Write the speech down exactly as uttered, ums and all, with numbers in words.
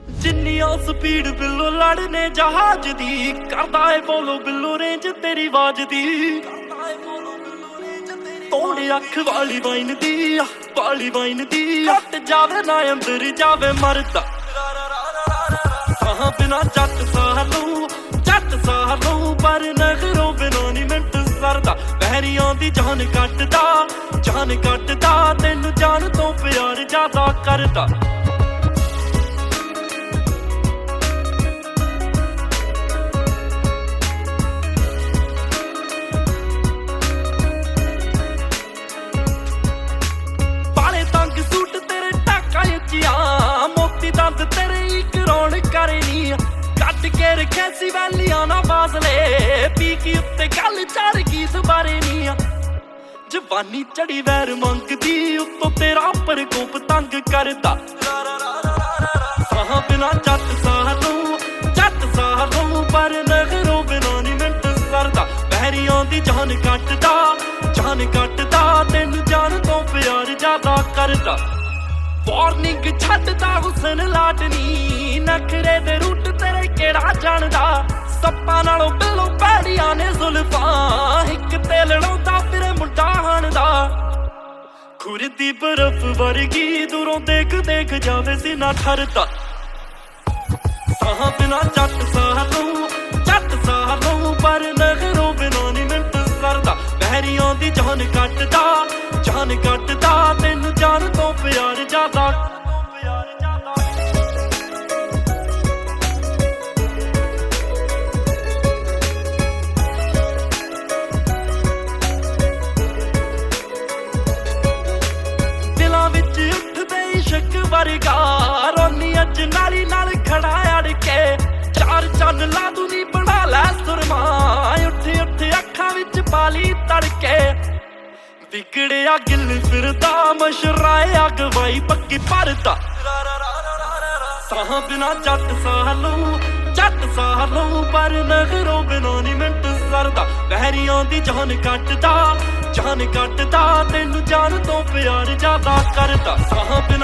ਜਿੰਨੀਆਂ ਸਪੀਡ ਬਿੱਲੋ ਲੜਨੇ ਜਹਾਜ਼ ਦੀ ਕਰਦਾ ਏ ਫੋਲੋ ਬਿੱਲੋ ਰੇਂਜ ਤੇਰੀ ਆਵਾਜ਼ ਦੀ ਤੋੜੇ ਅੱਖ ਵਾਲੀ ਵਾਈਨ ਦੀ ਵਾਲੀ ਵਾਈਨ ਦੀ ਕੱਟ ਜਾਵੇ ਨਾ ਅੰਦਰ ਜਾਵੇ ਮਰਦਾ ਸਾਹ ਬਿਨਾ ਜੱਟ ਸਾਹ ਲਊ ਜੱਟ ਸਾਹ ਲਊ ਪਰ ਨਖਰੋਂ ਬਿਨਾ ਨੀ ਮਿੰਟ ਸਰਦਾ ਬਹਿਰੀਆਂ ਦੀ ਜਾਨ ਕੱਟਦਾ ਜਾਨ ਕੱਟਦਾ ਤੈਨੂੰ ਜਾਨ ਤੋਂ ਪਿਆਰ ਜ਼ਿਆਦਾ ਕਰਦਾ ਮੋਤੀ ਦੰਦ ਤੇਰੇ ਇੱਕ ਰੌਣ ਕਰਨੀ ਕੱਟ ਕੇ ਰੱਖਿਆ ਸੀ ਵੈਲੀਆਂ ਨਾ ਬਾਜ਼ਲੇ ਪੀ ਕੀ ਉੱਤੇ ਗੱਲ ਚੜ ਗਈ ਸਬਾਰੇ ਨੀ ਜਵਾਨੀ ਚੜੀ ਵੈਰ ਮੰਗਦੀ ਉੱਤੋਂ ਤੇਰਾ ਪਰ ਕੋਪ ਤੰਗ ਕਰਦਾ ਸਾਹ ਬਿਨਾ ਜੱਟ ਸਾਹ ਲਊ ਜੱਟ ਸਾਹ ਲਊ ਪਰ ਨਖਰੋਂ ਬਿਨਾ ਨੀ ਮਿੰਟ ਸਰਦਾ ਬਹਿਰੀਆਂ ਦੀ ਜਾਨ ਕੱਟਦਾ ਜਾਨ ਕੱਟਦਾ ਤੈਨੂੰ ਜਾਨ ਤੋਂ ਪਿਆਰ ਜ਼ਿਆਦਾ ਕਰਦਾ ਵਾਰਨਿੰਗ ਛੱਡਦਾ ਹੁਸਨ ਲਾਡਨੀ ਨਖਰੇ ਦੇ ਰੂਟ ਤੇਰੇ ਕਿਹੜਾ ਜਾਣਦਾ ਸੱਪਾਂ ਨਾਲੋਂ ਬਿੱਲੋ ਪੈੜੀਆਂ ਨੇ ਜ਼ੁਲਫਾਂ ਇੱਕ ਤੇ ਲੜਾਉਂਦਾ ਫਿਰੇ ਮੁੰਡਾ ਹਣਦਾ ਖੁਰਦੀ ਬਰਫ਼ ਵਰਗੀ ਦੂਰੋਂ ਦੇਖ ਦੇਖ ਜਾਵੇ ਸੀਨਾ ਠਰਦਾ ਸਾਹ ਬਿਨਾ ਜੱਟ ਸਾਹ ਲਊ ਜੱਟ ਸਾਹ ਲਊ ਪਰ ਨਖਰੋਂ ਬਿਨਾ ਨੀ ਮਿੰਟ ਸਰਦਾ ਬਹਿਰੀਆਂ ਦੀ ਜਾਨ ਕੱਟਦਾ ਜਾਨ ਕੱਟਦਾ ਤੈਨੂੰ ਜਾਨ ਤੋਂ ਪਿਆਰ ਜ਼ਿਆਦਾ ਦਿਲਾਂ ਵਿੱਚ ਉੱਠਦੇ ਇਸ਼ਕ ਵਰਗਾ ਰੋਨੀ ਅੱਜ ਨਾਲੀ ਨਾਲ ਖੜਾ ਅੜ ਕੇ ਚਾਰ ਚੰਨ ਲਾ ਦੂ ਨੀ ਬਣਾ ਲੈ ਸੁਰਮਾ ਉੱਠ ਉੱਠ ਅੱਖਾਂ ਵਿੱਚ ਪਾਲੀ ਤੜਕੇ ਵਿਗੜਿਆ ਗਿੱਲ ਫਿਰਦਾ ਮਸ਼ਰਾਏ ਅਗਵਾਈ ਪੱਕੀ ਭਰਦਾ ਸਾਹ ਬਿਨਾ ਜੱਟ ਸਾਹ ਲਊ ਜੱਟ ਸਾਹ ਲਊ ਪਰ ਨਖਰੋਂ ਬਿਨਾ ਨੀ ਮਿੰਟ ਸਰਦਾ ਬਹਿਰੀਆਂ ਦੀ ਜਾਨ ਕੱਟਦਾ ਜਾਨ ਕੱਟਦਾ ਤੈਨੂੰ ਜਾਨ ਤੋਂ ਪਿਆਰ ਜ਼ਿਆਦਾ ਕਰਦਾ ਸਾਹ